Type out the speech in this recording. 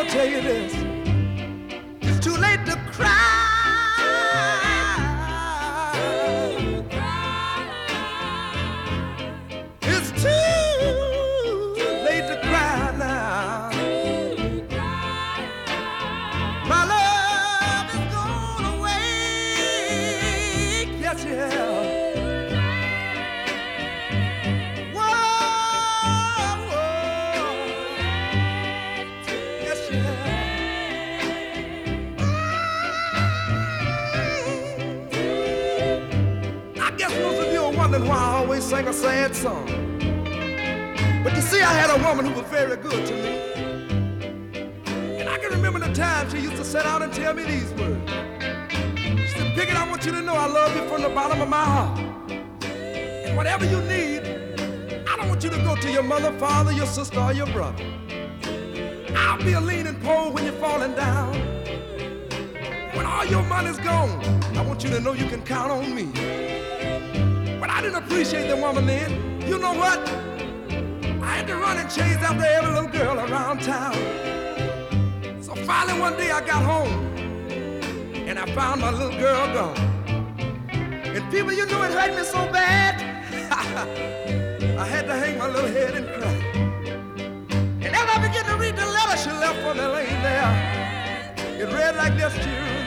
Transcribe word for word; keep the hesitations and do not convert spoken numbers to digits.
tell you this. It's too late to cry. It's too late to cry now. My love is gone away. Yes, yeah. Why I always sing a sad song. But you see, I had a woman who was very good to me. And I can remember the time she used to sit down and tell me these words. She said, Pickett, I want you to know I love you from the bottom of my heart. And whatever you need, I don't want you to go to your mother, father, your sister, or your brother. I'll be a leaning pole when you're falling down. When all your money's gone, I want you to know you can count on me. But I didn't appreciate the woman then. You know what? I had to run and chase after every little girl around town. So finally one day I got home and I found my little girl gone. And people, you know it hurt me so bad. I had to hang my little head and cry. And as I began to read the letter she left for me laying there, it read like this, children.